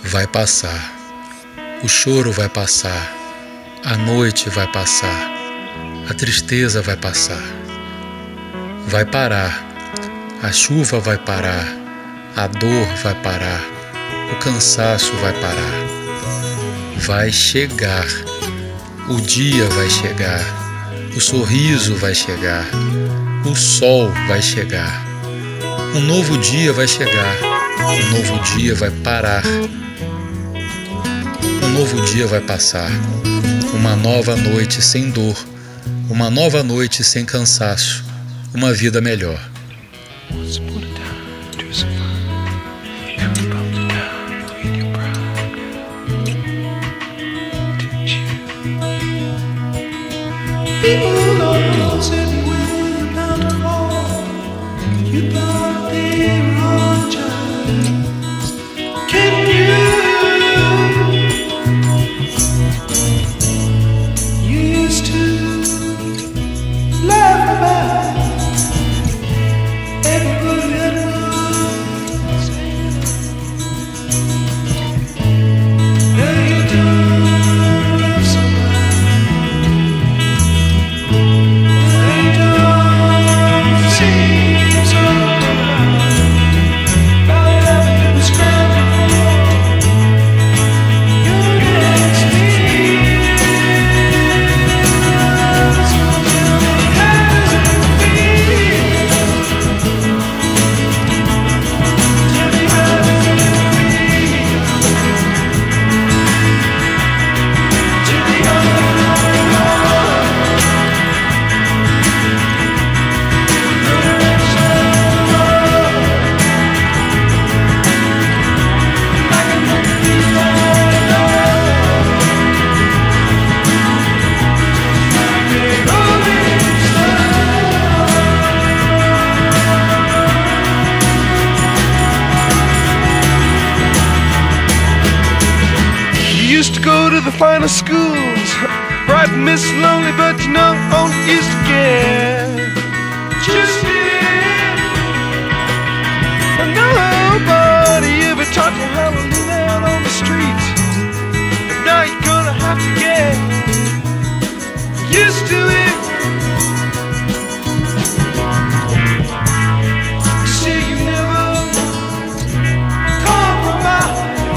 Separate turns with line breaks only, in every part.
vai passar. O choro vai passar. A noite vai passar. A tristeza vai passar. Vai parar. A chuva vai parar. A dor vai parar. O cansaço vai parar. Vai chegar. O dia vai chegar. O sorriso vai chegar. O sol vai chegar. Um novo dia vai chegar. Um novo dia vai parar. Um novo dia vai passar. Uma nova noite sem dor. Uma nova noite sem cansaço. Uma vida melhor.
People are sitting with a pound of wall. You thought they were all just kidding you. You used to laugh about everybody that was saying. Now you don't love somebody. Used to go to the finest schools, bright and Miss Lonely, but you know, all used to get just it. And nobody ever taught you how to live out on the street. But now you're gonna have to get used to it. See, you never compromise.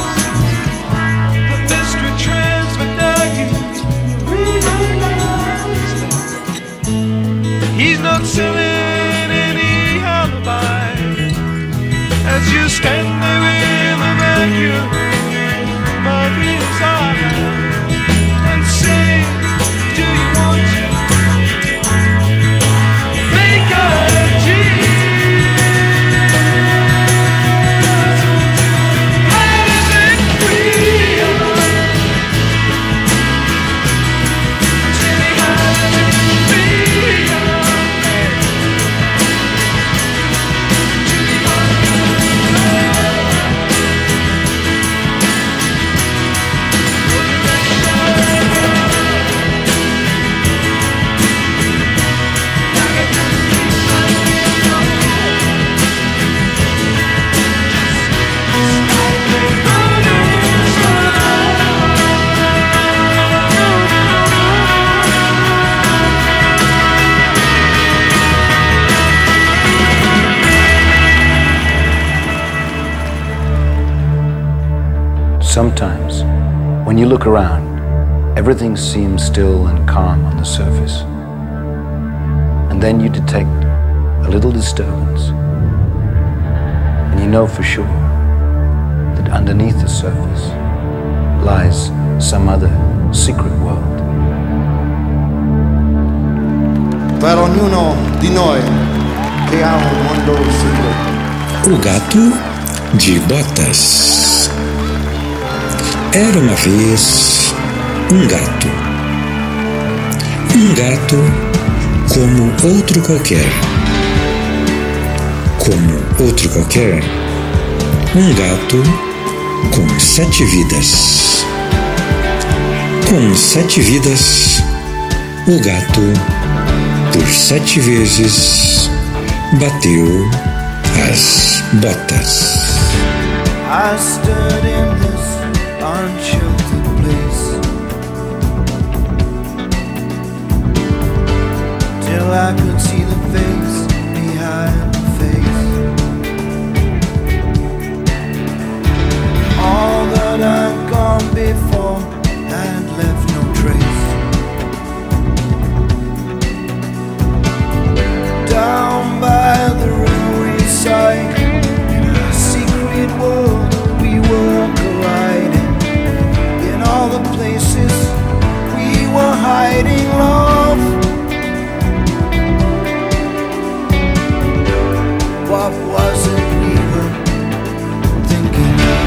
He's not selling any alibi as you stand there in the vacuum of his eyes and say, do you want to make a
Sometimes, when you look around, everything seems still and calm on the surface. And then you detect a little disturbance. And you know for sure that underneath the surface lies some other secret world.
Per ognuno di noi che ha un mondo segreto.
O gato de botas. Era uma vez um gato. Um gato como outro qualquer. Como outro qualquer, um gato com 7 vidas. Com 7 vidas, o gato, por 7 vezes, bateu as botas.
I stood in this
unsheltered place, till I could see the face behind the face. All that I'd gone before had left no trace. Down by the railway side, in a secret world we were colliding. In all the places we were hiding love. What was it we were thinking of?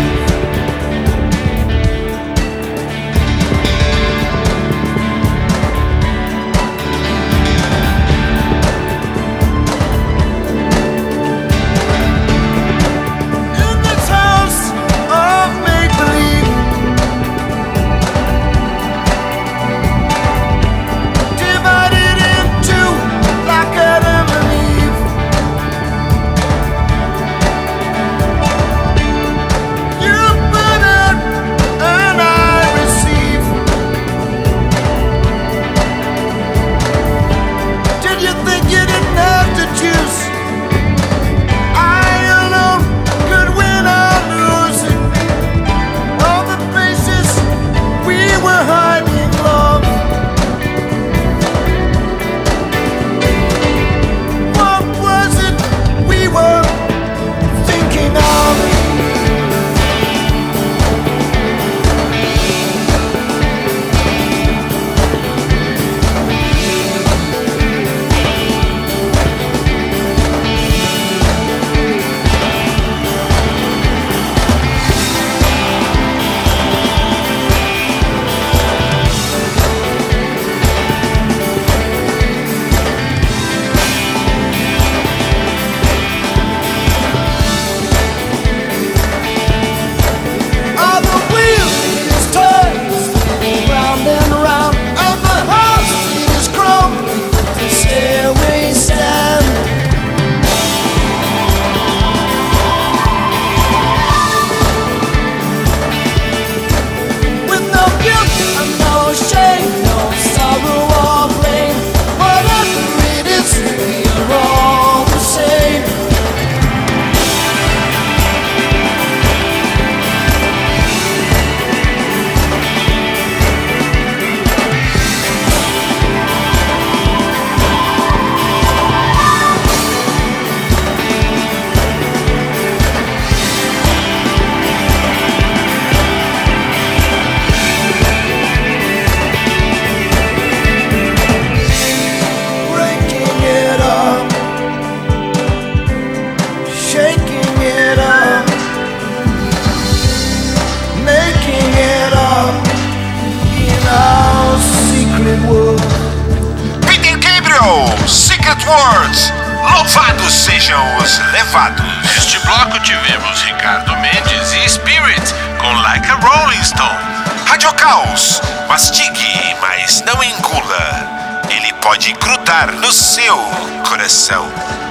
Words, louvados sejam os levados. Neste bloco tivemos Ricardo Mendes e Spirit com Like a Rolling Stone. Rádio Caos, mastigue, mas não engula. Ele pode grudar no seu coração.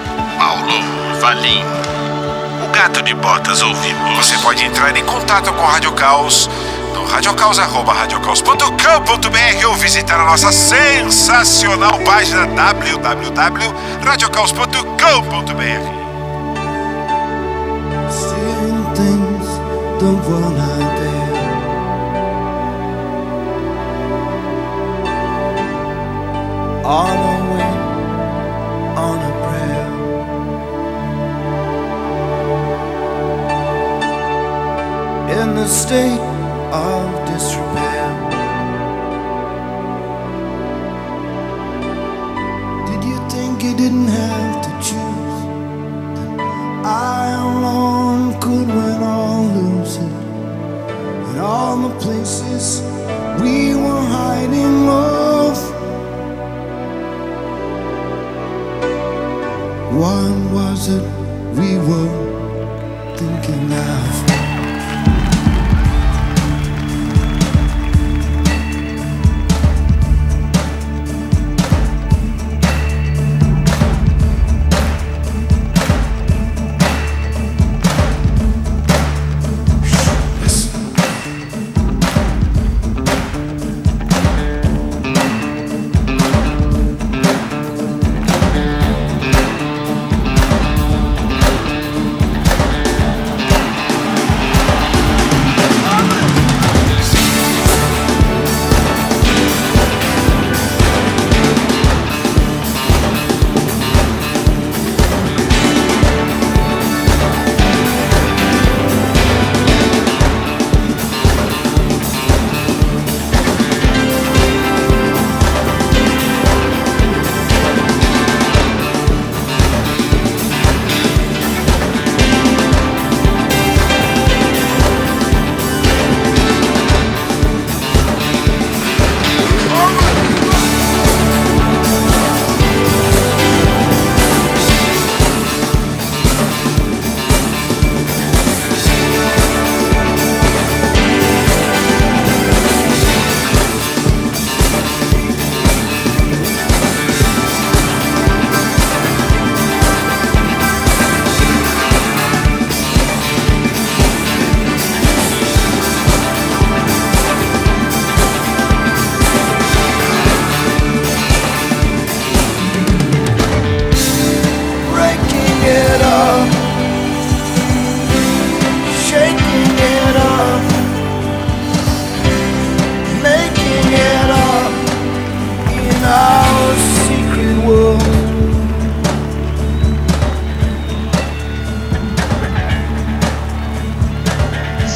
Paulo Valim, o Gato de Botas ouvimos. Você pode entrar em contato com a Rádio Caos no radiocaos@radiocaos.com.br ou visitar a nossa sensacional página www.radiocaos.com.br.
Seeing things the world out there, on a way, on a prayer. In the state of disrepair, did you think you didn't have to choose? I alone could win or lose it. In all the places we were hiding love, what was it we were thinking of?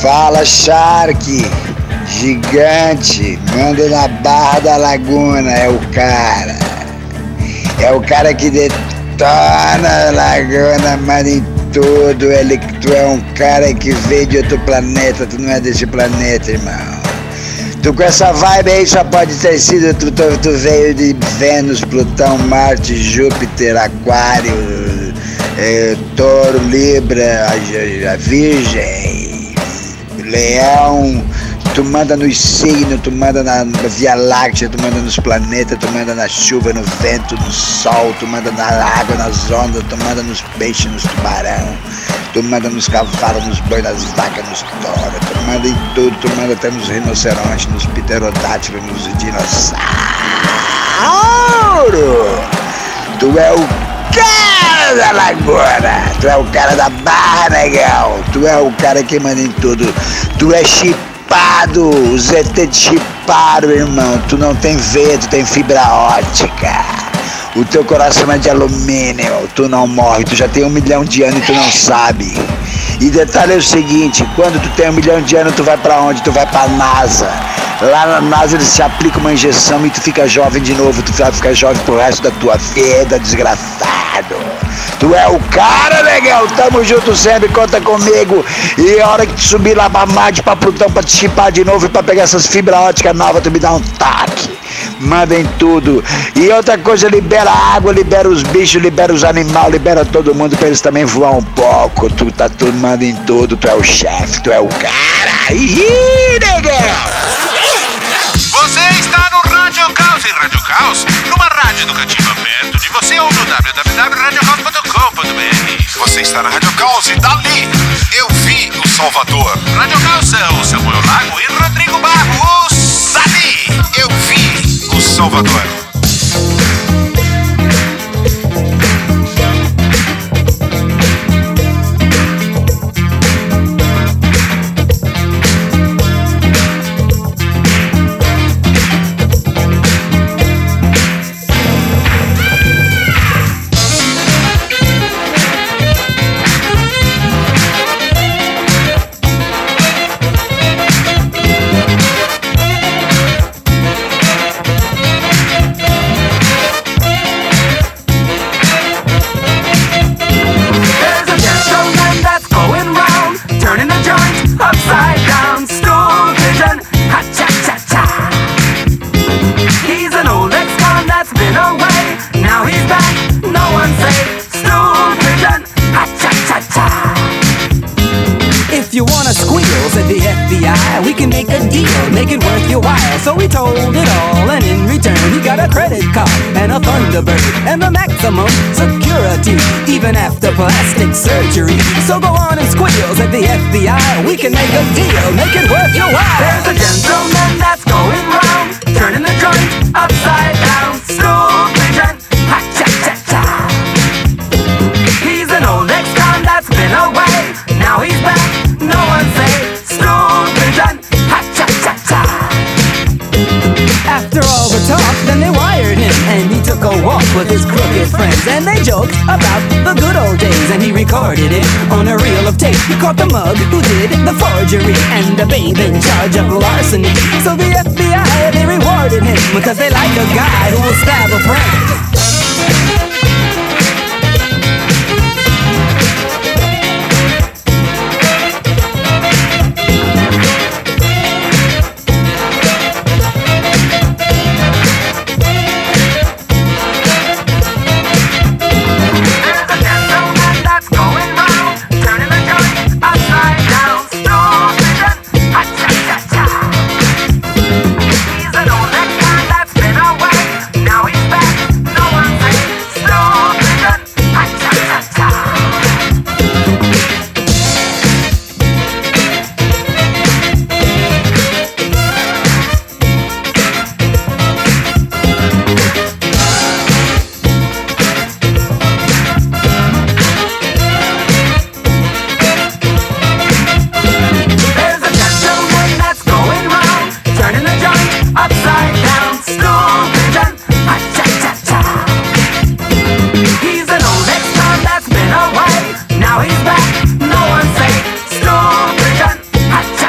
Fala, Shark, gigante, manda na Barra da Laguna, é o cara. É o cara que detona a Laguna, manda em tudo. Tu é um cara que veio de outro planeta, tu não é desse planeta, irmão. Tu com essa vibe aí só pode ter sido, tu veio de Vênus, Plutão, Marte, Júpiter, Aquário, Touro, Libra, a Virgem, Leão. Tu manda nos signos, tu manda na Via Láctea, tu manda nos planetas, tu manda na chuva, no vento, no sol, tu manda na água, nas ondas, tu manda nos peixes, nos tubarão, tu manda nos cavalos, nos bois, nas vacas, nos touros, tu manda em tudo, tu manda até nos rinocerontes, nos pterodátilos, nos dinossauros. Tu é o cara da Laguna, tu é o cara da Barra, negão, tu é o cara que manda em tudo, tu é chipado, os ET te chiparam, irmão, tu não tem veia, tu tem fibra ótica, o teu coração é de alumínio, tu não morre, tu já tem 1 milhão de anos e tu não sabe. E detalhe é o seguinte, quando tu tem 1 milhão de anos, tu vai pra onde? Tu vai pra NASA. Lá na NASA eles te aplicam uma injeção e tu fica jovem de novo, tu vai ficar jovem pro resto da tua vida, desgraçado. Tu é o cara, legal, tamo junto sempre, conta comigo. E a hora que tu subir lá pra Marte, pra Plutão, pra te chipar de novo e pra pegar essas fibras óticas novas, tu me dá um toque. Manda em tudo. E outra coisa, libera água, libera os bichos, libera os animais, libera todo mundo pra eles também voar um pouco. Tu tá tudo, manda em tudo, tu é o chefe, tu é o cara. Ih, negão!
Você está no Rádio Caos, em Rádio Caos, numa rádio educativa perto de você ou no www.radiocaos.com.br. Você está na Rádio Caos e dali eu vi o Salvador. Rádio Caos são Samuel Lago e Rodrigo Barros. Dali eu vi o Salvador.
We can make a deal, make it worth your while. So we told it all, and in return he got a credit card and a Thunderbird and the maximum security, even after plastic surgery. So go on and squeals at the FBI. We can make a deal, make it worth your while. There's a gentleman that's going round, turning the joint upside down. Stool pigeon, ha-cha-cha-cha. He's an old ex-con that's been away. Now he's back, no one say. After all the talk, then they wired him, and he took a walk with his crooked friends, and they joked about the good old days, and he recorded it on a reel of tape. He caught the mug who did the forgery, and the babe in charge of larceny. So the FBI, they rewarded him, because they like a guy who will stab a friend. Now he's back, no one say, Stool Pigeon,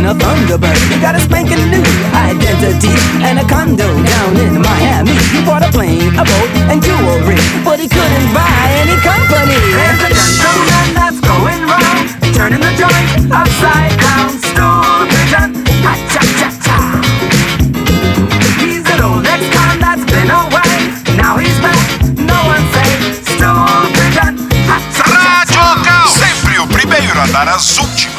and a Thunderbird. He got a spanking new identity and a condo down in Miami. He bought a plane, a boat, and jewelry, but he couldn't buy any company. There's a gentleman that's going round, turning the joint upside down. Stool pigeon, ha-cha-cha-cha. He's an old ex-con that's been away. Now he's back, no one say. Stool pigeon, ha-cha-cha-cha.
Rádio Caos, sempre o primeiro a dar as últimas